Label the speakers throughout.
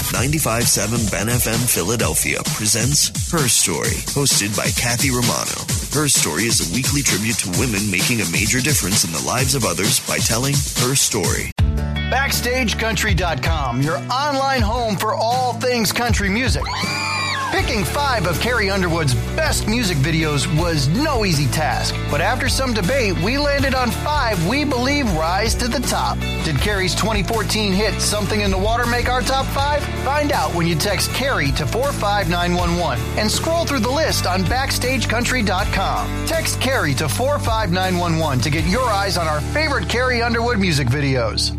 Speaker 1: 95.7 Ben FM Philadelphia presents Her Story, hosted by Kathy Romano. Her Story is a weekly tribute to women making a major difference in the lives of others by telling her story.
Speaker 2: BackstageCountry.com, your online home for all things country music. Picking 5 of Carrie Underwood's best music videos was no easy task, but after some debate, we landed on 5 we believe rise to the top. Did Carrie's 2014 hit Something in the Water make our top 5? Find out when you text Carrie to 45911 and scroll through the list on BackstageCountry.com. Text Carrie to 45911 to get your eyes on our favorite Carrie Underwood music videos.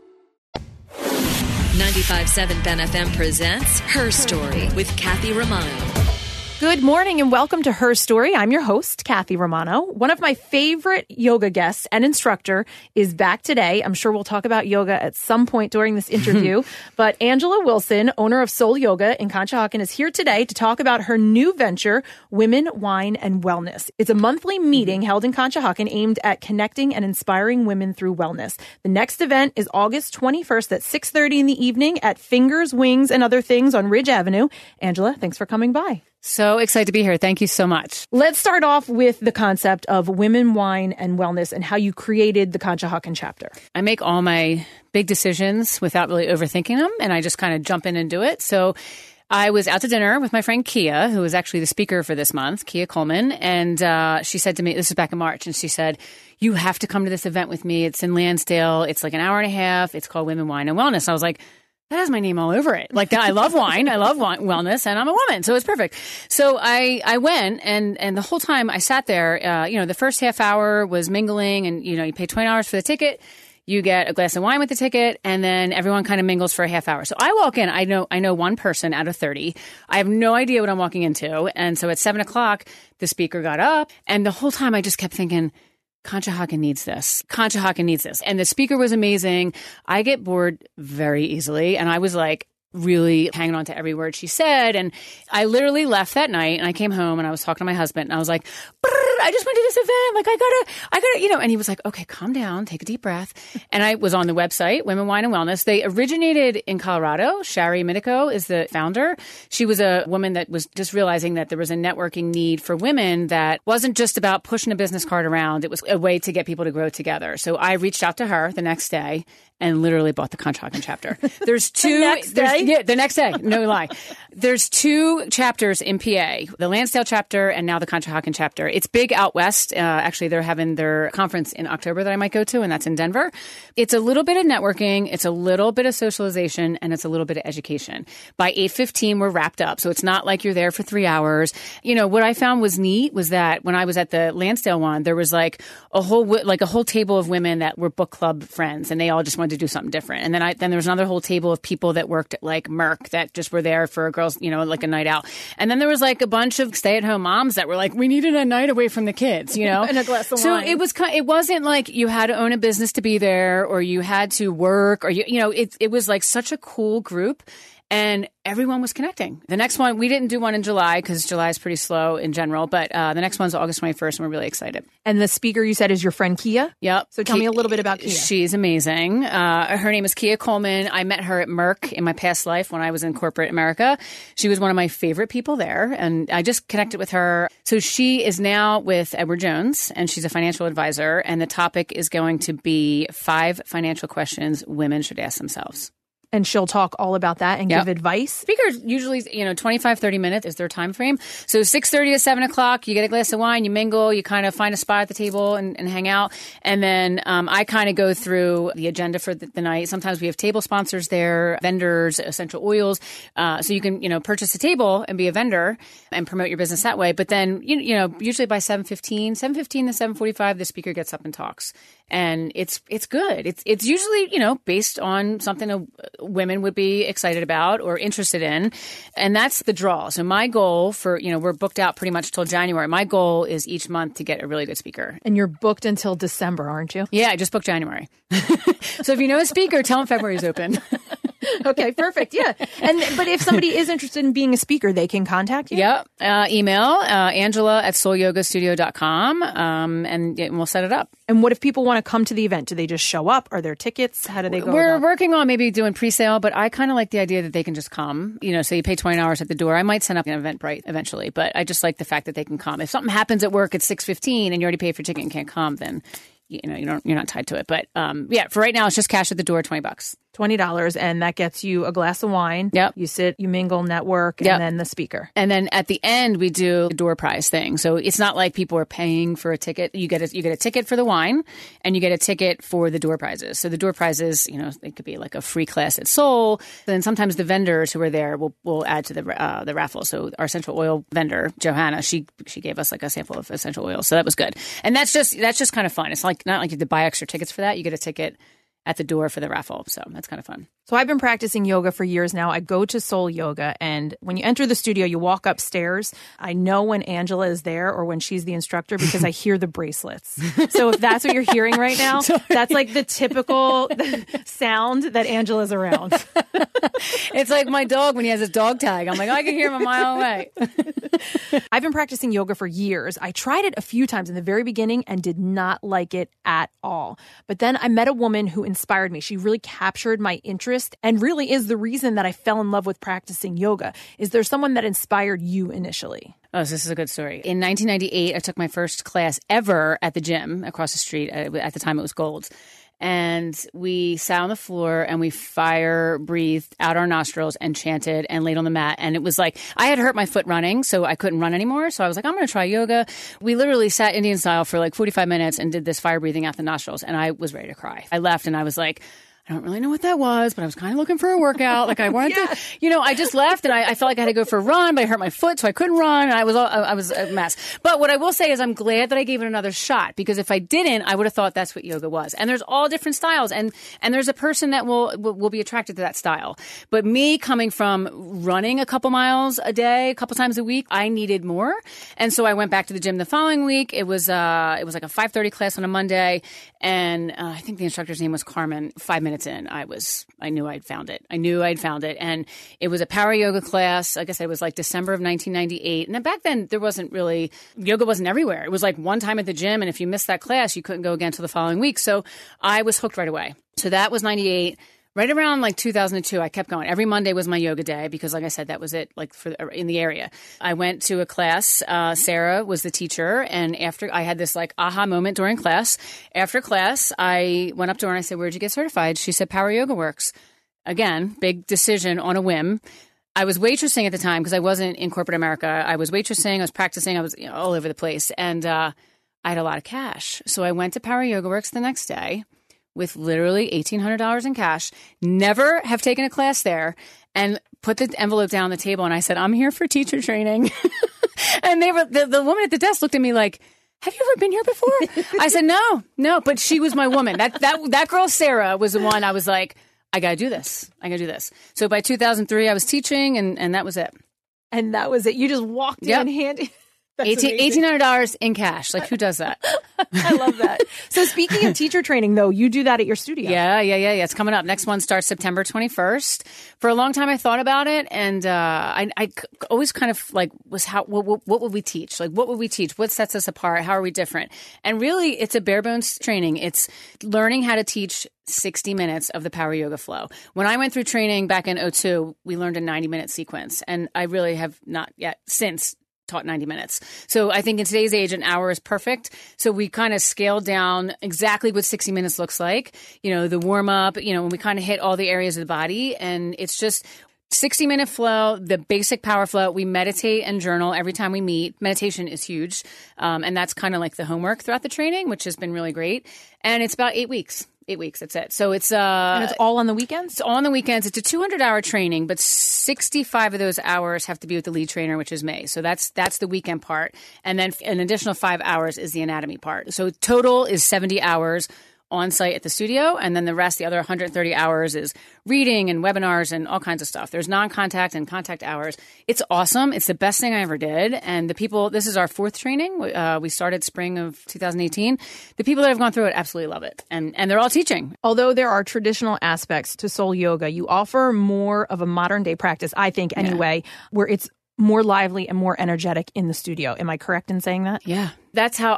Speaker 3: 95.7 Ben FM presents Her Story with Kathy Romano.
Speaker 4: Good morning and welcome to Her Story. I'm your host, Kathy Romano. One of my favorite yoga guests and instructor is back today. I'm sure we'll talk about yoga at some point during this interview. But Angela Wilson, owner of Soul Yoga in Conshohocken, is here today to talk about her new venture, Women, Wine, and Wellness. It's a monthly meeting held in Conshohocken aimed at connecting and inspiring women through wellness. The next event is August 21st at 6:30 in the evening at Fingers, Wings, and Other Things on Ridge Avenue. Angela, thanks for coming by.
Speaker 5: So excited to be here. Thank you so much.
Speaker 4: Let's start off with the concept of women, wine, and wellness and how you created the Conshohocken chapter.
Speaker 5: I make all my big decisions without really overthinking them, and I just kind of jump in and do it. So I was out to dinner with my friend Kia, who was actually the speaker for this month, Kia Coleman, and she said to me, this is back in March, and she said, you have to come to this event with me. It's in Lansdale. It's like an hour and a half. It's called Women, Wine, and Wellness. I was like, that has my name all over it. Like, I love wine, I love wellness, and I'm a woman, so it's perfect. So I went, and the whole time I sat there, the first half hour was mingling, and, you pay $20 for the ticket, you get a glass of wine with the ticket, and then everyone kind of mingles for a half hour. So I walk in, I know one person out of 30. I have no idea what I'm walking into, and so at 7 o'clock, the speaker got up, and the whole time I just kept thinking, Conshohocken needs this. Conshohocken needs this. And the speaker was amazing. I get bored very easily. And I was like really hanging on to every word she said. And I literally left that night and I came home and I was talking to my husband and I was like, I just went to this event. Like, I gotta, and he was like, okay, calm down, take a deep breath. And I was on the website, Women, Wine, and Wellness. They originated in Colorado. Shari Minico is the founder. She was a woman that was just realizing that there was a networking need for women that wasn't just about pushing a business card around. It was a way to get people to grow together. So I reached out to her the next day and literally bought the Conshohocken chapter. There's two. The next day. No lie. There's 2 chapters in PA, the Lansdale chapter and now the Conshohocken chapter. It's big out west. Actually, they're having their conference in October that I might go to, and that's in Denver. It's a little bit of networking. It's a little bit of socialization, and it's a little bit of education. By 8:15, we're wrapped up. So it's not like you're there for 3 hours. What I found was neat was that when I was at the Lansdale one, there was like a whole table of women that were book club friends, and they all just wanted to do something different. And then there was another whole table of people that worked at like Merck that just were there for girls, like a night out. And then there was like a bunch of stay-at-home moms that were like, we needed a night away from the kids,
Speaker 4: and a glass of wine.
Speaker 5: So it wasn't like you had to own a business to be there or you had to work or it was like such a cool group. And everyone was connecting. The next one, we didn't do one in July because July is pretty slow in general. But the next one's August 21st, and we're really excited.
Speaker 4: And the speaker you said is your friend Kia?
Speaker 5: Yep.
Speaker 4: So tell me a little bit about Kia.
Speaker 5: She's amazing. Her name is Kia Coleman. I met her at Merck in my past life when I was in corporate America. She was one of my favorite people there, and I just connected with her. So she is now with Edward Jones, and she's a financial advisor. And the topic is going to be 5 financial questions women should ask themselves.
Speaker 4: And she'll talk all about that and give advice.
Speaker 5: Speakers usually, 25, 30 minutes is their time frame. So 6:30 to 7 o'clock, you get a glass of wine, you mingle, you kind of find a spot at the table and hang out. And then I kind of go through the agenda for the night. Sometimes we have table sponsors there, vendors, essential oils. So you can, purchase a table and be a vendor and promote your business that way. But then, usually by 7:15 to 7:45, the speaker gets up and talks. And it's good. It's usually, based on something women would be excited about or interested in. And that's the draw. So my goal for, we're booked out pretty much till January. My goal is each month to get a really good speaker.
Speaker 4: And you're booked until December, aren't you?
Speaker 5: Yeah, I just booked January. So if you know a speaker, tell them February's open.
Speaker 4: Okay, perfect. Yeah. But if somebody is interested in being a speaker, they can contact you?
Speaker 5: Yep. Email Angela@soulyogastudio.com, and we'll set it up.
Speaker 4: And what if people want to come to the event? Do they just show up? Are there tickets? How do they go?
Speaker 5: We're working on maybe doing pre-sale, but I kind of like the idea that they can just come. So you pay $20 at the door. I might set up an Eventbrite eventually, but I just like the fact that they can come. If something happens at work at 6:15 and you already paid for your ticket and can't come, then you're not tied to it. But for right now, it's just cash at the door, $20.
Speaker 4: $20, and that gets you a glass of wine.
Speaker 5: Yep.
Speaker 4: You sit, you mingle, network, and then the speaker.
Speaker 5: And then at the end, we do a door prize thing. So it's not like people are paying for a ticket. You get a ticket for the wine, and you get a ticket for the door prizes. So the door prizes, they could be like a free class at Soul. Then sometimes the vendors who are there will add to the raffle. So our essential oil vendor, Johanna, she gave us like a sample of essential oil. So that was good. And that's just kind of fun. It's not like you have to buy extra tickets for that. You get a ticket at the door for the raffle. So that's kind of fun.
Speaker 4: So I've been practicing yoga for years now. I go to Soul Yoga, and when you enter the studio, you walk upstairs. I know when Angela is there or when she's the instructor because I hear the bracelets. So if that's what you're hearing right now, that's like the typical sound that Angela's around.
Speaker 5: It's like my dog when he has his dog tag. I'm like, I can hear him a mile away.
Speaker 4: I've been practicing yoga for years. I tried it a few times in the very beginning and did not like it at all. But then I met a woman who inspired me. She really captured my interest and really is the reason that I fell in love with practicing yoga. Is there someone that inspired you initially?
Speaker 5: Oh, so this is a good story. In 1998, I took my first class ever at the gym across the street. At the time, it was Gold's. And we sat on the floor and we fire breathed out our nostrils and chanted and laid on the mat. And it was like, I had hurt my foot running, so I couldn't run anymore. So I was like, I'm going to try yoga. We literally sat Indian style for like 45 minutes and did this fire breathing out the nostrils. And I was ready to cry. I left and I was like, I don't really know what that was, but I was kind of looking for a workout. Like I wanted to, I just left and I felt like I had to go for a run, but I hurt my foot, so I couldn't run. And I was a mess. But what I will say is I'm glad that I gave it another shot, because if I didn't, I would have thought that's what yoga was. And there's all different styles, and there's a person that will be attracted to that style. But me coming from running a couple miles a day, a couple times a week, I needed more. And so I went back to the gym the following week. It was like a 5:30 class on a Monday, and I think the instructor's name was Carmen. 5 minutes in, I knew I'd found it. And it was a power yoga class. Like I said, it was like December of 1998. And then back then, yoga wasn't everywhere. It was like one time at the gym, and if you missed that class, you couldn't go again till the following week. So I was hooked right away. So that was 98. Right around like 2002, I kept going. Every Monday was my yoga day because, like I said, that was it. Like in the area, I went to a class. Sarah was the teacher, and after I had this like aha moment during class. After class, I went up to her and I said, "Where'd you get certified?" She said, "Power Yoga Works." Again, big decision on a whim. I was waitressing at the time because I wasn't in corporate America. I was waitressing. I was practicing. I was all over the place, and I had a lot of cash. So I went to Power Yoga Works the next day with literally $1,800 in cash, never have taken a class there, and put the envelope down on the table. And I said, I'm here for teacher training. And the woman at the desk looked at me like, have you ever been here before? I said, no, but she was my woman. That girl, Sarah, was the one I was like, I got to do this. So by 2003, I was teaching, and that was it.
Speaker 4: And that was it. You just walked in handed.
Speaker 5: $1,800 in cash. Like, who does that?
Speaker 4: I love that. So speaking of teacher training, though, you do that at your studio.
Speaker 5: Yeah. It's coming up. Next one starts September 21st. For a long time, I thought about it, and I always kind of like what would we teach? Like, what would we teach? What sets us apart? How are we different? And really, it's a bare bones training. It's learning how to teach 60 minutes of the power yoga flow. When I went through training back in 2002, we learned a 90-minute sequence, and I really have not yet since taught 90 minutes. So I think in today's age, an hour is perfect. So we kind of scaled down exactly what 60 minutes looks like. The warm up, when we kind of hit all the areas of the body, and it's just 60-minute flow, the basic power flow. We meditate and journal every time we meet. Meditation is huge. And that's kind of like the homework throughout the training, which has been really great. And it's about 8 weeks. 8 weeks, that's it. So it's
Speaker 4: and it's all on the weekends?
Speaker 5: It's all on the weekends. It's a 200-hour training, but 65 of those hours have to be with the lead trainer, which is me. So that's the weekend part. And then an additional 5 hours is the anatomy part. So total is 70 hours on site at the studio. And then the rest, the other 130 hours is reading and webinars and all kinds of stuff. There's non-contact and contact hours. It's awesome. It's the best thing I ever did. And the people, this is our 4th training. We started spring of 2018. The people that have gone through it absolutely love it. And they're all teaching.
Speaker 4: Although there are traditional aspects to soul yoga, you offer more of a modern day practice, I think anyway, where it's more lively and more energetic in the studio. Am I correct in saying that?
Speaker 5: Yeah. That's what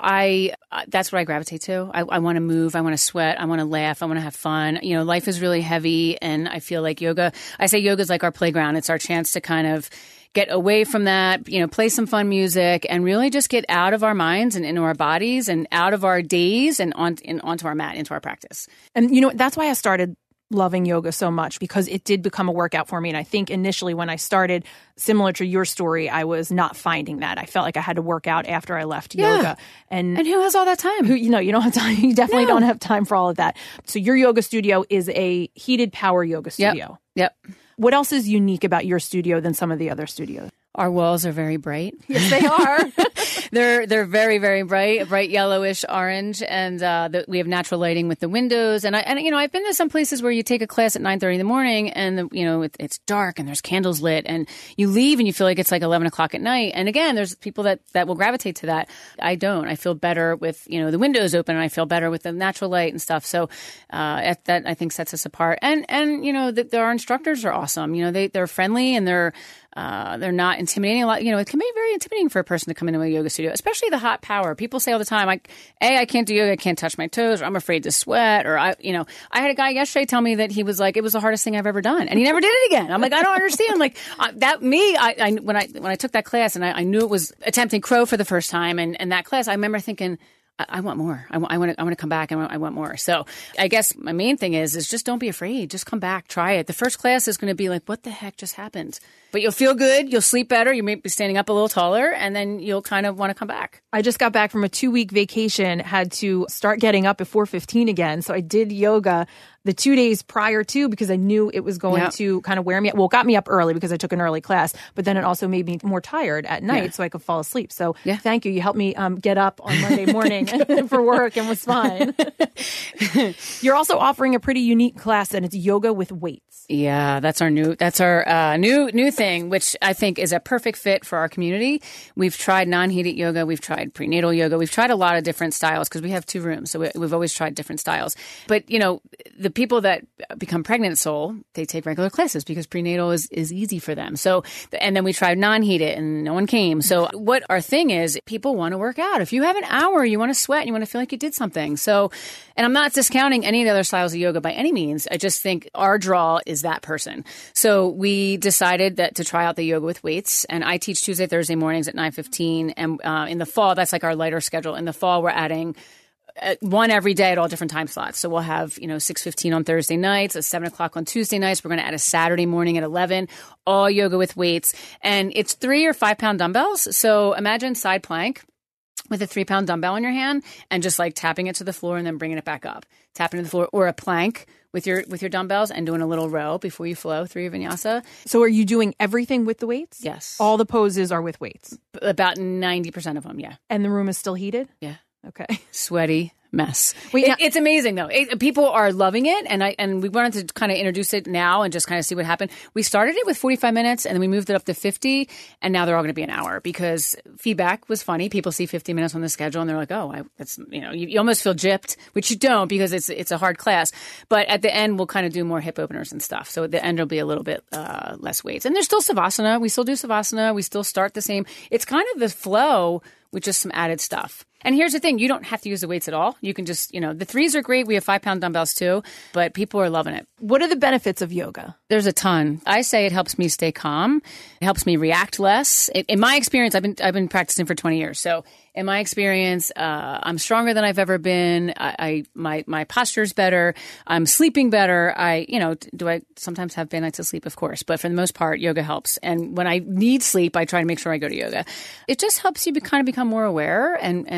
Speaker 5: I gravitate to. I want to move. I want to sweat. I want to laugh. I want to have fun. You know, life is really heavy, and I feel like yoga is like our playground. It's our chance to kind of get away from that, you know, play some fun music and really just get out of our minds and into our bodies and out of our days and onto our mat, into our practice.
Speaker 4: And, you know, that's why I started loving yoga so much, because it did become a workout for me. And I think initially when I started, similar to your story, I was not finding that. I felt like I had to work out after I left yoga. And
Speaker 5: who has all that time?
Speaker 4: You don't have time. You definitely don't have time for all of that. So your yoga studio is a heated power yoga studio.
Speaker 5: Yep.
Speaker 4: What else is unique about your studio than some of the other studios?
Speaker 5: Our walls are very bright.
Speaker 4: Yes, they are.
Speaker 5: They're very, very bright yellowish orange, and we have natural lighting with the windows. And I've been to some places where you take a class at 9:30 in the morning, and it's dark and there's candles lit, and you leave and you feel like it's like 11 o'clock at night. And again, there's people that will gravitate to that. I don't. I feel better with the windows open, and I feel better with the natural light and stuff. So that I think sets us apart. And our instructors are awesome. They're friendly and they're not intimidating. A lot, it can be very intimidating for a person to come into a yoga studio, especially the hot power. People say all the time, I can't do yoga, I can't touch my toes, or I'm afraid to sweat, or I had a guy yesterday tell me that he was like, it was the hardest thing I've ever done, and he never did it again. I'm like, I don't understand. Like when I took that class, and I knew it was attempting crow for the first time, and that class, I remember thinking, I want more. I want to come back, and I want more. So I guess my main thing is just don't be afraid. Just come back, try it. The first class is going to be like, what the heck just happened? But you'll feel good. You'll sleep better. You may be standing up a little taller, and then you'll kind of want to come back.
Speaker 4: I just got back from a 2-week vacation, had to start getting up at 4:15 again. So I did yoga the 2 days prior to, because I knew it was going to kind of wear me up. Well, it got me up early because I took an early class, but then it also made me more tired at night so I could fall asleep. So thank you. You helped me get up on Monday morning for work and was fine. You're also offering a pretty unique class, and it's yoga with weights.
Speaker 5: Yeah, that's our new thing, which I think is a perfect fit for our community. We've tried non-heated yoga. We've tried prenatal yoga. We've tried a lot of different styles because we have 2 rooms. So we've always tried different styles. But, the people that become pregnant at Soul, they take regular classes because prenatal is easy for them. So, and then we tried non-heated and no one came. So what our thing is, people want to work out. If you have an hour, you want to sweat and you want to feel like you did something. So, and I'm not discounting any of the other styles of yoga by any means. I just think our draw is that person. So we decided that to try out the yoga with weights, and I teach Tuesday, Thursday mornings at 9:15. And in the fall, that's like our lighter schedule. In the fall, we're adding one every day at all different time slots. So we'll have, 6:15 on Thursday nights, at 7 o'clock on Tuesday nights. We're going to add a Saturday morning at 11, all yoga with weights. And it's 3 or 5 pound dumbbells. So imagine side plank with a 3-pound dumbbell in your hand and just like tapping it to the floor and then bringing it back up. Tapping to the floor, or a plank with your dumbbells and doing a little row before you flow through your vinyasa.
Speaker 4: So are you doing everything with the weights?
Speaker 5: Yes.
Speaker 4: All the poses are with weights?
Speaker 5: About 90% of them, yeah.
Speaker 4: And the room is still heated?
Speaker 5: Yeah.
Speaker 4: Okay.
Speaker 5: Sweaty mess.
Speaker 4: Wait,
Speaker 5: it's amazing though. People are loving it, and we wanted to kind of introduce it now and just kind of see what happened. We started it with 45 minutes, and then we moved it up to 50, and now they're all going to be an hour because feedback was funny. People see 50 minutes on the schedule, and they're like, "Oh, that's you almost feel gypped," which you don't because it's a hard class. But at the end, we'll kind of do more hip openers and stuff. So at the end, will be a little bit less weights, and there's still Savasana. We still do Savasana. We still start the same. It's kind of the flow with just some added stuff. And here's the thing, you don't have to use the weights at all. You can just, the 3s are great. We have 5-pound dumbbells too, but people are loving it.
Speaker 4: What are the benefits of yoga?
Speaker 5: There's a ton. I say it helps me stay calm. It helps me react less. In my experience, I've been practicing for 20 years. So in my experience, I'm stronger than I've ever been. My posture's better. I'm sleeping better. Do I sometimes have bad nights of sleep? Of course. But for the most part, yoga helps. And when I need sleep, I try to make sure I go to yoga. It just helps you kind of become more aware and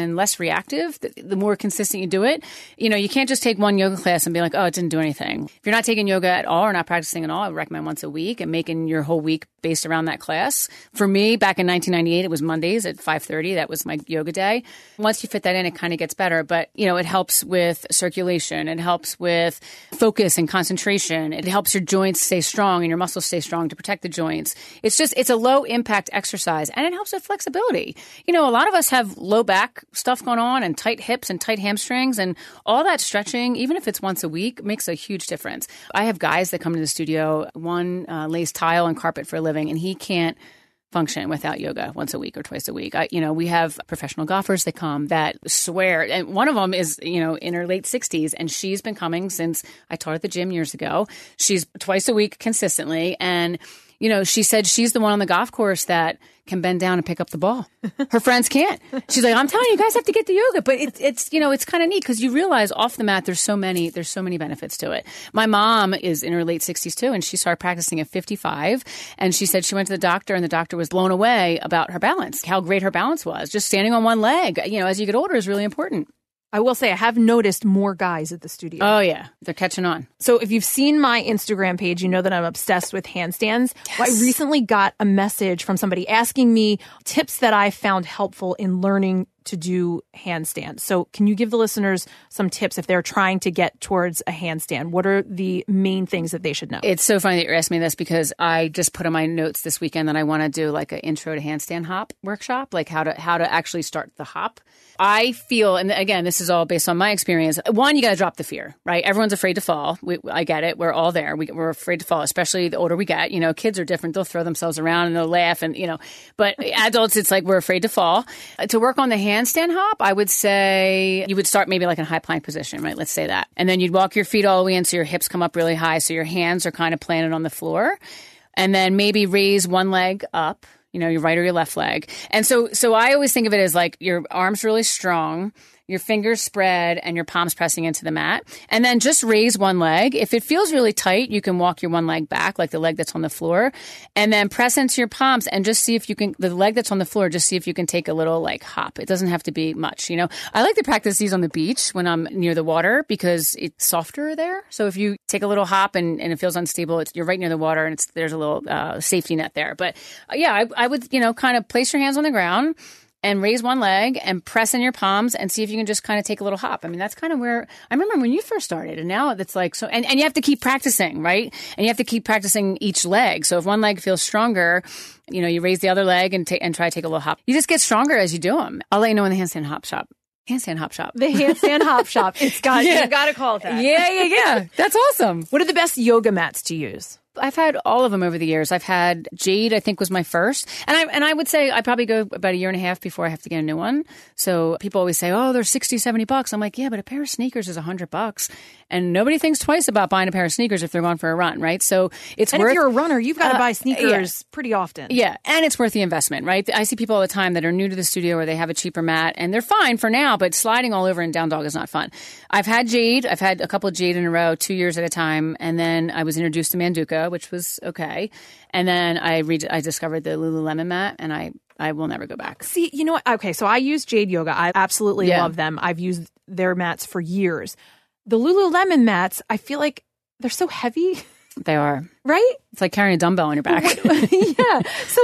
Speaker 5: and less reactive, the more consistent you do it. You know, you can't just take one yoga class and be like, oh, it didn't do anything. If you're not taking yoga at all or not practicing at all, I would recommend once a week and making your whole week based around that class. For me, back in 1998, it was Mondays at 5:30. That was my yoga day. Once you fit that in, it kind of gets better. But, you know, it helps with circulation. It helps with focus and concentration. It helps your joints stay strong and your muscles stay strong to protect the joints. It's a low impact exercise, and it helps with flexibility. You know, a lot of us have low back stuff going on and tight hips and tight hamstrings, and all that stretching, even if it's once a week, makes a huge difference. I have guys that come to the studio, one lays tile and carpet for a living, and he can't function without yoga once a week or twice a week. We have professional golfers that come that swear, and one of them is, you know, in her late 60s, and she's been coming since I taught at the gym years ago. She's twice a week consistently, and you know, she said she's the one on the golf course that can bend down and pick up the ball. Her friends can't. She's like, I'm telling you, you guys have to get to yoga. But it's you know, it's kind of neat because you realize off the mat, there's so many benefits to it. My mom is in her late 60s too, and she started practicing at 55. And she said she went to the doctor, and the doctor was blown away about her balance, how great her balance was. Just standing on one leg, you know, as you get older is really important.
Speaker 4: I will say I have noticed more guys at the studio.
Speaker 5: Oh, yeah. They're catching on.
Speaker 4: So if you've seen my Instagram page, you know that I'm obsessed with handstands. Yes. Well, I recently got a message from somebody asking me tips that I found helpful in learning to do handstands. So can you give the listeners some tips if they're trying to get towards a handstand? What are the main things that they should know?
Speaker 5: It's so funny that you're asking me this because I just put in my notes this weekend that I want to do like an intro to handstand hop workshop, like how to actually start the hop. I feel, and again, this is all based on my experience. One, you got to drop the fear, right? Everyone's afraid to fall. I get it. We're all there. We're afraid to fall, especially the older we get. You know, kids are different. They'll throw themselves around and they'll laugh and, you know, but adults, it's like we're afraid to fall. To work on the handstand hop, I would say you would start maybe like in a high plank position, right? Let's say that. And then you'd walk your feet all the way in so your hips come up really high. So your hands are kind of planted on the floor. And then maybe raise one leg up. You know, your right or your left leg. And so I always think of it as like your arms really strong, your fingers spread, and your palms pressing into the mat. And then just raise one leg. If it feels really tight, you can walk your one leg back, like the leg that's on the floor, and then press into your palms and just see if you can, the leg that's on the floor, just see if you can take a little like hop. It doesn't have to be much, you know. I like to practice these on the beach when I'm near the water because it's softer there. So if you take a little hop and it feels unstable, you're right near the water and there's a little safety net there. But yeah, I would, you know, kind of place your hands on the ground and raise one leg and press in your palms and see if you can just kind of take a little hop. I mean, that's kind of where I remember when you first started, and now it's like, so, and you have to keep practicing, right? And you have to keep practicing each leg. So if one leg feels stronger, you know, you raise the other leg and try to take a little hop. You just get stronger as you do them. I'll let you know in the handstand hop shop. Handstand hop shop.
Speaker 4: The handstand hop shop. It's got, you got to call it that.
Speaker 5: Yeah. That's awesome.
Speaker 4: What are the best yoga mats to use?
Speaker 5: I've had all of them over the years. I've had Jade, I think was my first. And I would say I probably go about a year and a half before I have to get a new one. So people always say, oh, they're $60, $70. I'm like, yeah, but a pair of sneakers is $100. And nobody thinks twice about buying a pair of sneakers if they're going for a run, right? So it's
Speaker 4: and
Speaker 5: worth.
Speaker 4: If you're a runner, you've got to buy sneakers pretty often.
Speaker 5: Yeah. And it's worth the investment, right? I see people all the time that are new to the studio or they have a cheaper mat and they're fine for now, but sliding all over and down dog is not fun. I've had Jade. I've had a couple of Jade in a row, 2 years at a time. And then I was introduced to Manduka, which was okay. And then I discovered the Lululemon mat and I will never go back.
Speaker 4: See, you know what? Okay, so I use Jade Yoga. I absolutely love them. I've used their mats for years. The Lululemon mats, I feel like they're so heavy.
Speaker 5: They are.
Speaker 4: Right?
Speaker 5: It's like carrying a dumbbell on your back.
Speaker 4: Yeah. So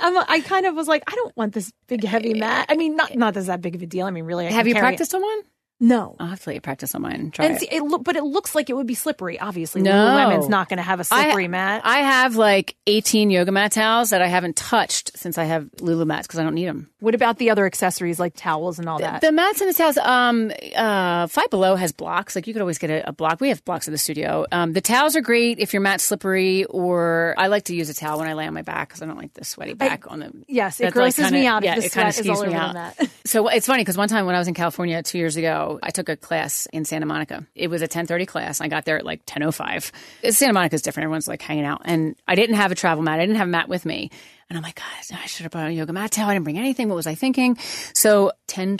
Speaker 4: I kind of was like, I don't want this big heavy mat. I mean, not that's that big of a deal. I mean, really.
Speaker 5: Have you practiced on one?
Speaker 4: No.
Speaker 5: I'll have to let you practice on mine and try it.
Speaker 4: See, but it looks like it would be slippery, obviously.
Speaker 5: No.
Speaker 4: Lululemon's not going to have a slippery mat.
Speaker 5: I have like 18 yoga mat towels that I haven't touched since I have Lulu mats because I don't need them.
Speaker 4: What about the other accessories like towels and all that?
Speaker 5: The mats and the towels, Five Below has blocks. Like you could always get a block. We have blocks at the studio. The towels are great if your mat's slippery, or I like to use a towel when I lay on my back because I don't like the sweaty back on the.
Speaker 4: Yes, it grosses me out.
Speaker 5: Yeah,
Speaker 4: if the
Speaker 5: it kind of
Speaker 4: sweat is all
Speaker 5: skews me
Speaker 4: over
Speaker 5: out.
Speaker 4: the mat.
Speaker 5: So it's funny because one time when I was in California 2 years ago, I took a class in Santa Monica. It was a 10:30 class. I got there at like 10:05. Santa Monica is different. Everyone's like hanging out. And I didn't have a travel mat. I didn't have a mat with me. And I'm like, God, I should have brought a yoga mat towel. I didn't bring anything. What was I thinking? So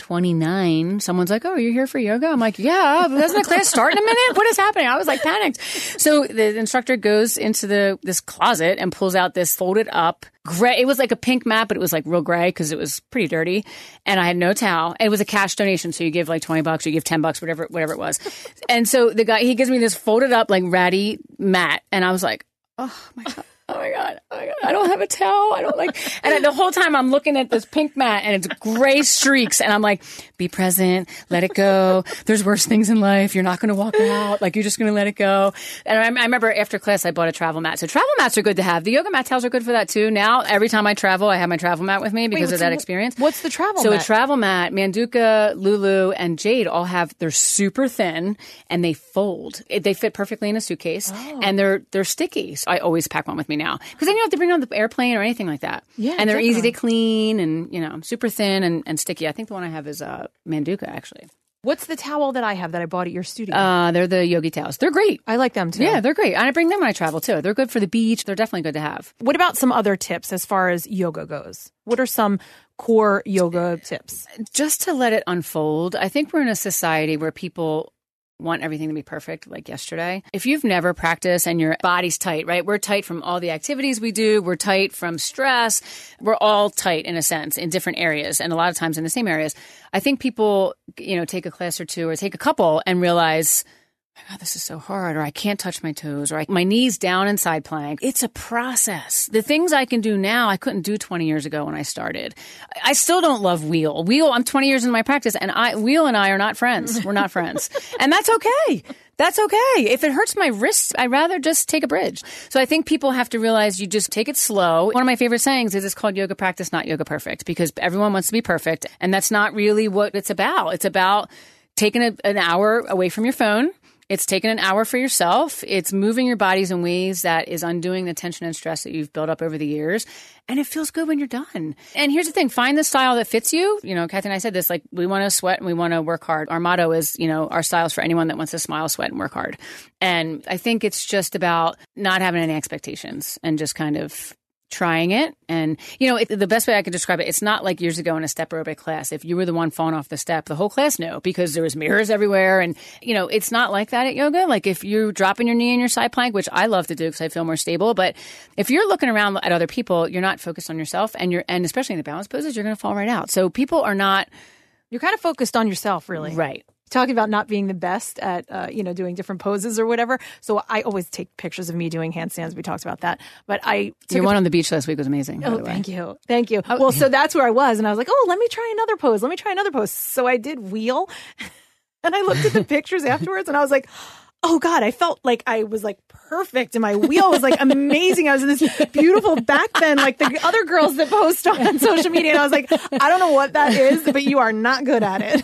Speaker 5: 10:29, someone's like, oh, are you here for yoga? I'm like, yeah, doesn't the class start in a minute? What is happening? I was like panicked. So the instructor goes into this closet and pulls out this folded up gray. It was like a pink mat, but it was like real gray because it was pretty dirty. And I had no towel. It was a cash donation. So you give like $20 or you give $10, whatever it was. And so the guy, he gives me this folded up like ratty mat. And I was like, oh my God. Oh my God. I don't have a towel. I don't like, and the whole time I'm looking at this pink mat and it's gray streaks. And I'm like, be present, let it go. There's worse things in life. You're not going to walk out. Like, you're just going to let it go. And I remember after class, I bought a travel mat. So travel mats are good to have. The yoga mat towels are good for that too. Now, every time I travel, I have my travel mat with me because of that experience.
Speaker 4: What's the travel mat?
Speaker 5: So a travel mat, Manduka, Lulu, and Jade all they're super thin and they fold. They fit perfectly in a suitcase and they're sticky. So I always pack one with me now because then you don't have to bring it on the airplane or anything like that.
Speaker 4: Yeah,
Speaker 5: and they're
Speaker 4: definitely
Speaker 5: easy to clean and super thin and sticky. I think the one I have is Manduka actually.
Speaker 4: What's the towel that I have that I bought at your studio?
Speaker 5: They're the Yogi towels. They're great.
Speaker 4: I like them too.
Speaker 5: Yeah, they're great. And I bring them when I travel too. They're good for the beach. They're definitely good to have.
Speaker 4: What about some other tips as far as yoga goes? What are some core yoga tips?
Speaker 5: Just to let it unfold. I think we're in a society where people want everything to be perfect, like yesterday. If you've never practiced and your body's tight, right? We're tight from all the activities we do. We're tight from stress. We're all tight in a sense in different areas and a lot of times in the same areas. I think people, take a class or two or take a couple and realize, oh my God, this is so hard, or I can't touch my toes, or my knees down in side plank. It's a process. The things I can do now, I couldn't do 20 years ago when I started. I still don't love Wheel. I'm 20 years into my practice, and Wheel and I are not friends. We're not friends. And that's okay. That's okay. If it hurts my wrists, I'd rather just take a bridge. So I think people have to realize you just take it slow. One of my favorite sayings is it's called yoga practice, not yoga perfect, because everyone wants to be perfect. And that's not really what it's about. It's about taking an hour away from your phone. It's taking an hour for yourself. It's moving your bodies in ways that is undoing the tension and stress that you've built up over the years. And it feels good when you're done. And here's the thing. Find the style that fits you. Kathy and I said this, like, we want to sweat and we want to work hard. Our motto is, our style's for anyone that wants to smile, sweat, and work hard. And I think it's just about not having any expectations and just kind of trying it. And, the best way I can describe it, it's not like years ago in a step aerobic class. If you were the one falling off the step, the whole class knew because there was mirrors everywhere. And, it's not like that at yoga. Like if you're dropping your knee in your side plank, which I love to do because I feel more stable. But if you're looking around at other people, you're not focused on yourself and especially in the balance poses, you're going to fall right out. So people are not.
Speaker 4: You're kind of focused on yourself, really.
Speaker 5: Right.
Speaker 4: Talking about not being the best at, doing different poses or whatever. So I always take pictures of me doing handstands. We talked about that. But
Speaker 5: your one on the beach last week was amazing.
Speaker 4: Oh, thank you. Thank you. Well, so that's where I was. And I was like, let me try another pose. So I did Wheel. And I looked at the pictures afterwards and I was like, oh God, I felt like I was like perfect and my Wheel was like amazing. I was in this beautiful back bend like the other girls that post on social media. And I was like, I don't know what that is, but you are not good at it.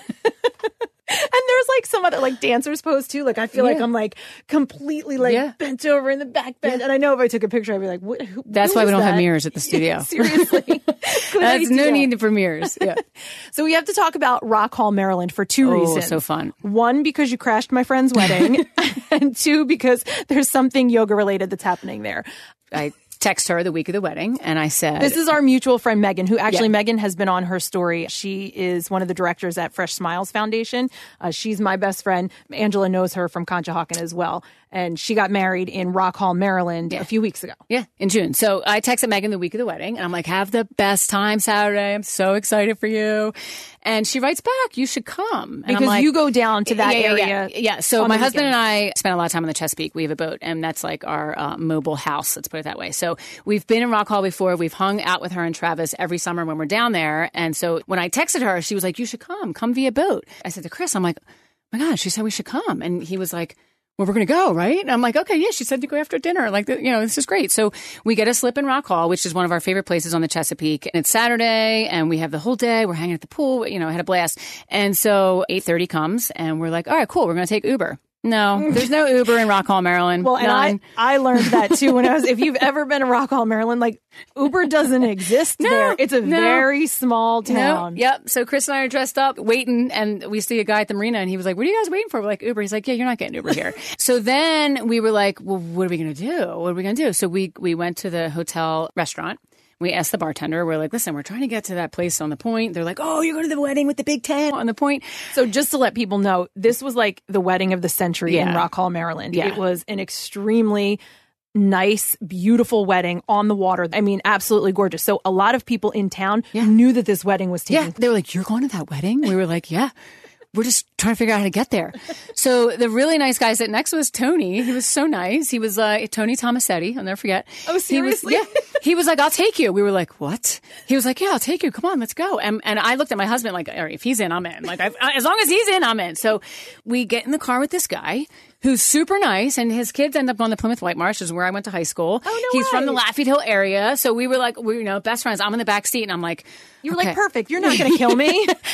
Speaker 4: And there's like some other like dancers pose too. Like I feel like I'm like completely like bent over in the back bend. And I know if I took a picture, I'd be like,
Speaker 5: that's why we don't have mirrors at the studio.
Speaker 4: Seriously.
Speaker 5: That's no need for mirrors. Yeah.
Speaker 4: So we have to talk about Rock Hall, Maryland for two reasons.
Speaker 5: So fun.
Speaker 4: One, because you crashed my friend's wedding. And two, because there's something yoga related that's happening there.
Speaker 5: I text her the week of the wedding and I said,
Speaker 4: this is our mutual friend Megan, who actually Megan has been on Her Story. She is one of the directors at Fresh Smiles Foundation. She's my best friend. Angela knows her from Conshohocken as well. And she got married in Rock Hall, Maryland a few weeks ago.
Speaker 5: Yeah, in June. So I texted Megan the week of the wedding and I'm like, have the best time Saturday. I'm so excited for you. And she writes back, you should come. And
Speaker 4: because
Speaker 5: I'm like,
Speaker 4: you go down to that area.
Speaker 5: Yeah. So my husband and I spent a lot of time on the Chesapeake. We have a boat and that's like our mobile house. Let's put it that way. So we've been in Rock Hall before. We've hung out with her and Travis every summer when we're down there. And so when I texted her, she was like, you should come via boat. I said to Chris, I'm like, oh my God, she said we should come. And he was like, well, we're going to go, right? And I'm like, okay, yeah, she said to go after dinner. Like, this is great. So we get a slip in Rock Hall, which is one of our favorite places on the Chesapeake. And it's Saturday and we have the whole day. We're hanging at the pool. I had a blast. And so 8:30 comes and we're like, all right, cool. We're going to take Uber. No, there's no Uber in Rock Hall, Maryland.
Speaker 4: Well, and I learned that too if you've ever been to Rock Hall, Maryland, like Uber doesn't exist there. It's a very small town.
Speaker 5: Yep. So Chris and I are dressed up waiting and we see a guy at the marina and he was like, what are you guys waiting for? We're like, Uber. He's like, yeah, you're not getting Uber here. So then we were like, well, what are we going to do? So we went to the hotel restaurant. We asked the bartender, we're like, listen, we're trying to get to that place on the Point. They're like, oh, you're going to the wedding with the big tent on the Point.
Speaker 4: So just to let people know, this was like the wedding of the century in Rock Hall, Maryland.
Speaker 5: Yeah.
Speaker 4: It was an extremely nice, beautiful wedding on the water. I mean, absolutely gorgeous. So a lot of people in town knew that this wedding was taking place.
Speaker 5: They were like, you're going to that wedding? We were like, yeah. We're just trying to figure out how to get there. So the really nice guy sitting next was Tony. He was so nice. He was Tony Tomasetti. I'll never forget.
Speaker 4: Oh, seriously?
Speaker 5: He was like, I'll take you. We were like, what? He was like, yeah, I'll take you. Come on, let's go. And I looked at my husband like, all right, if he's in, I'm in. Like, as long as he's in, I'm in. So we get in the car with this guy who's super nice, and his kids end up going to Plymouth White Marsh, which is where I went to high school.
Speaker 4: Oh, no
Speaker 5: He's
Speaker 4: way.
Speaker 5: from the Lafayette Hill area. So we were like, best friends. I'm in the back seat, and I'm like,
Speaker 4: You were like, perfect. You're not going to kill me.
Speaker 5: I was like,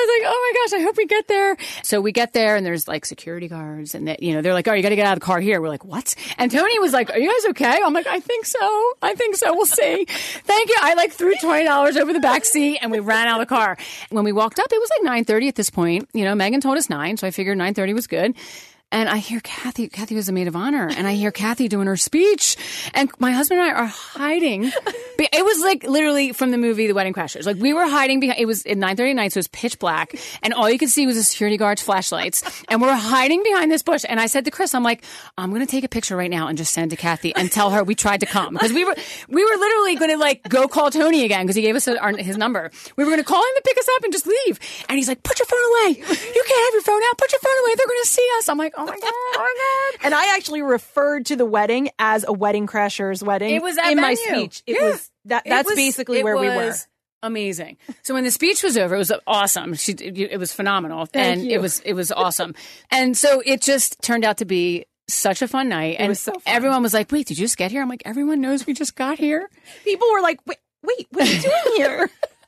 Speaker 5: oh my gosh, I hope we get there. So we get there, and there's like security guards, and they're like, oh, you got to get out of the car here. We're like, what? And Tony was like, are you guys okay? I'm like, I think so. We'll see. Thank you. I like threw $20 over the back seat, and we ran out of the car. When we walked up, it was like 9:30 at this point. Megan told us 9, so I figured 9:30 was good. And I hear Kathy was the maid of honor, and I hear Kathy doing her speech, and my husband and I are hiding. It was like literally from the movie The Wedding Crashers. Like we were hiding behind, it was at 9:30 at night, so it was pitch black, and all you could see was the security guard's flashlights, and we're hiding behind this bush. And I said to Chris, I'm like, I'm going to take a picture right now and just send to Kathy and tell her we tried to come. Because we were literally going to like go call Tony again, because he gave us his number. We were going to call him to pick us up and just leave. And he's like, put your phone away. You can't have your phone out. Put your phone away. They're going to see us. I'm like, oh my God.
Speaker 4: And I actually referred to the wedding as a Wedding Crashers wedding.
Speaker 5: It was at
Speaker 4: in my
Speaker 5: venue.
Speaker 4: speech. That's basically where we were.
Speaker 5: Amazing. So when the speech was over, it was awesome. It was phenomenal.
Speaker 4: Thank you.
Speaker 5: It was awesome. And so it just turned out to be such a fun night.
Speaker 4: It was so fun.
Speaker 5: Everyone was like, wait, did you just get here? I'm like, everyone knows we just got here.
Speaker 4: People were like, wait, what are you doing here?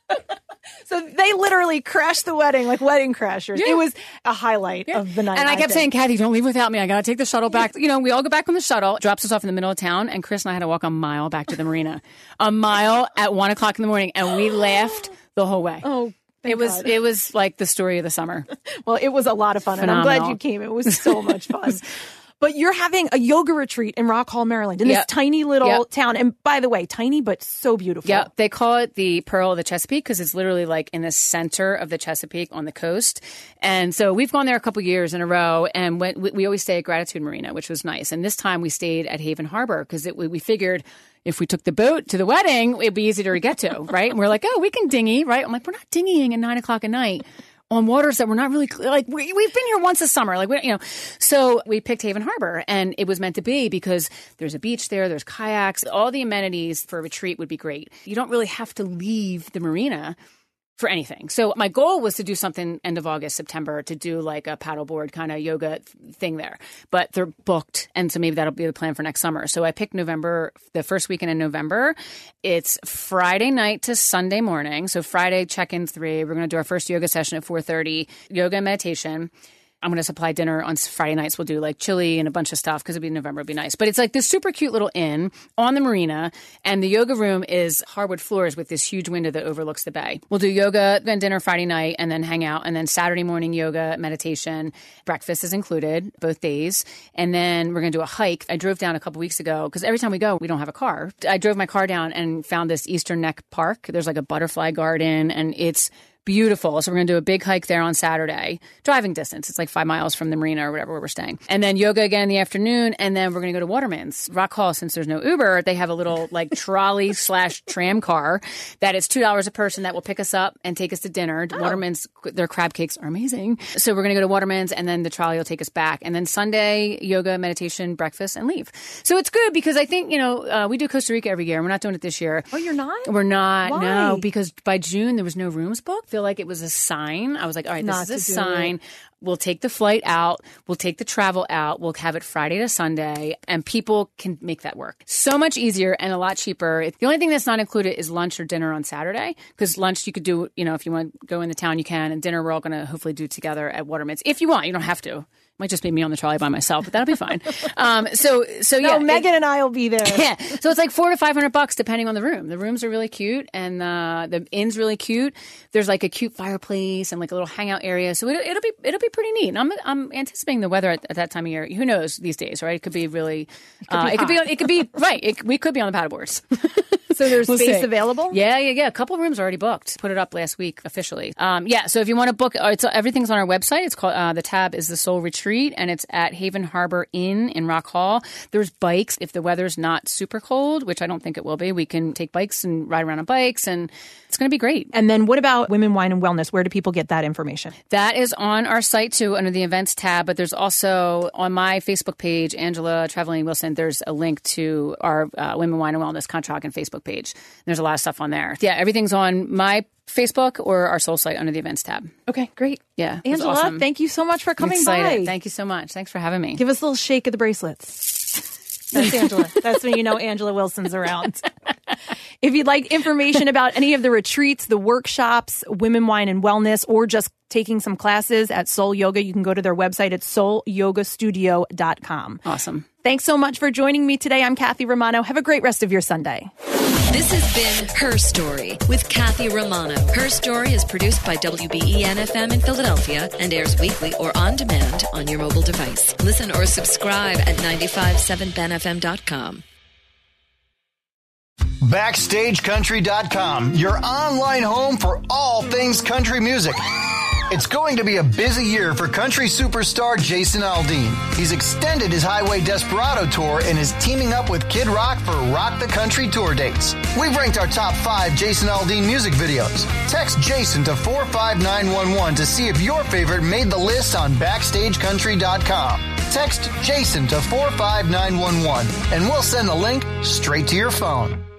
Speaker 4: So they literally crashed the wedding like Wedding Crashers.
Speaker 5: Yeah.
Speaker 4: It was a highlight of the night.
Speaker 5: And I kept saying, Kathy, don't leave without me. I got to take the shuttle back. We all go back on the shuttle, drops us off in the middle of town, and Chris and I had to walk a mile back to the marina. A mile at 1 o'clock in the morning, and we laughed the whole way.
Speaker 4: Oh,
Speaker 5: it was like the story of the summer.
Speaker 4: Well, it was a lot of fun,
Speaker 5: Phenomenal.
Speaker 4: and I'm glad you came. It was so much fun. But you're having a yoga retreat in Rock Hall, Maryland, in this tiny little town. And by the way, tiny, but so beautiful.
Speaker 5: Yeah, they call it the Pearl of the Chesapeake because it's literally like in the center of the Chesapeake on the coast. And so we've gone there a couple years in a row, and we always stay at Gratitude Marina, which was nice. And this time we stayed at Haven Harbor because we figured if we took the boat to the wedding, it'd be easier to get to, right? And we're like, oh, we can dinghy, right? I'm like, we're not dinghying at 9 o'clock at night on waters that we're not really like. We've been here once a summer, So we picked Haven Harbor, and it was meant to be because there's a beach there, there's kayaks, all the amenities for a retreat would be great. You don't really have to leave the marina for anything. So my goal was to do something end of August, September, to do like a paddleboard kind of yoga thing there. But they're booked, and so maybe that'll be the plan for next summer. So I picked November, the first weekend in November. It's Friday night to Sunday morning. So Friday, check-in 3. We're going to do our first yoga session at 4:30, yoga and meditation. I'm going to supply dinner on Friday nights. We'll do like chili and a bunch of stuff because it'll be November. It'll be nice. But it's like this super cute little inn on the marina. And the yoga room is hardwood floors with this huge window that overlooks the bay. We'll do yoga, then dinner Friday night, and then hang out. And then Saturday morning, yoga, meditation. Breakfast is included both days. And then we're going to do a hike. I drove down a couple weeks ago because every time we go, we don't have a car. I drove my car down and found this Eastern Neck Park. There's like a butterfly garden, and it's beautiful. So we're going to do a big hike there on Saturday. Driving distance. It's like 5 miles from the marina or whatever where we're staying. And then yoga again in the afternoon. And then we're going to go to Waterman's. Rock Hall, since there's no Uber, they have a little like trolley / tram car that is $2 a person that will pick us up and take us to dinner. Oh. Waterman's, their crab cakes are amazing. So we're going to go to Waterman's, and then the trolley will take us back. And then Sunday, yoga, meditation, breakfast, and leave. So it's good because I think, we do Costa Rica every year. We're not doing it this year.
Speaker 4: Oh, you're not?
Speaker 5: We're not.
Speaker 4: Why?
Speaker 5: No, because by June, there was no rooms booked. I feel like it was a sign. I was like, all right, this is a sign. We'll take the flight out. We'll take the travel out. We'll have it Friday to Sunday, and people can make that work. So much easier and a lot cheaper. The only thing that's not included is lunch or dinner on Saturday, because lunch you could do, if you want to go in the town, you can, and dinner we're all going to hopefully do together at Waterman's. If you want, you don't have to. Might just be me on the trolley by myself, but that'll be fine. So yeah.
Speaker 4: Megan and I will be there.
Speaker 5: Yeah. So it's like $400 to $500 depending on the room. The rooms are really cute, and the inn's really cute. There's like a cute fireplace and like a little hangout area. So it'll be pretty neat. I'm anticipating the weather at that time of year. Who knows these days, right? It could be really. It could be right. We could be on the paddleboards.
Speaker 4: So there's space available?
Speaker 5: Yeah. A couple of rooms already booked. Put it up last week officially. So if you want to book, everything's on our website. It's called, the tab is The Soul Retreat, and it's at Haven Harbor Inn in Rock Hall. There's bikes. If the weather's not super cold, which I don't think it will be, we can take bikes and ride around on bikes, and it's going to be great.
Speaker 4: And then what about Women, Wine, and Wellness? Where do people get that information?
Speaker 5: That is on our site too, under the events tab, but there's also on my Facebook page, Angela Traveling Wilson, there's a link to our Women, Wine, and Wellness Conshohocken Facebook page. There's a lot of stuff on there. Yeah, everything's on my Facebook or our Soul site under the events tab.
Speaker 4: Okay, great.
Speaker 5: Yeah.
Speaker 4: Angela,
Speaker 5: awesome.
Speaker 4: Thank you so much for coming by.
Speaker 5: Thank you so much. Thanks for having me.
Speaker 4: Give us a little shake of the bracelets. That's Angela. That's when you know Angela Wilson's around. If you'd like information about any of the retreats, the workshops, Women, Wine, and Wellness, or just taking some classes at Soul Yoga, you can go to their website at soulyogastudio.com.
Speaker 5: Awesome.
Speaker 4: Thanks so much for joining me today. I'm Kathy Romano. Have a great rest of your Sunday.
Speaker 3: This has been Her Story with Kathy Romano. Her Story is produced by WBEN-FM in Philadelphia and airs weekly or on demand on your mobile device. Listen or subscribe at 957benfm.com.
Speaker 2: BackstageCountry.com, your online home for all things country music. It's going to be a busy year for country superstar Jason Aldean. He's extended his Highway Desperado tour and is teaming up with Kid Rock for Rock the Country tour dates. We've ranked our top 5 Jason Aldean music videos. Text Jason to 45911 to see if your favorite made the list on BackstageCountry.com. Text Jason to 45911 and we'll send the link straight to your phone.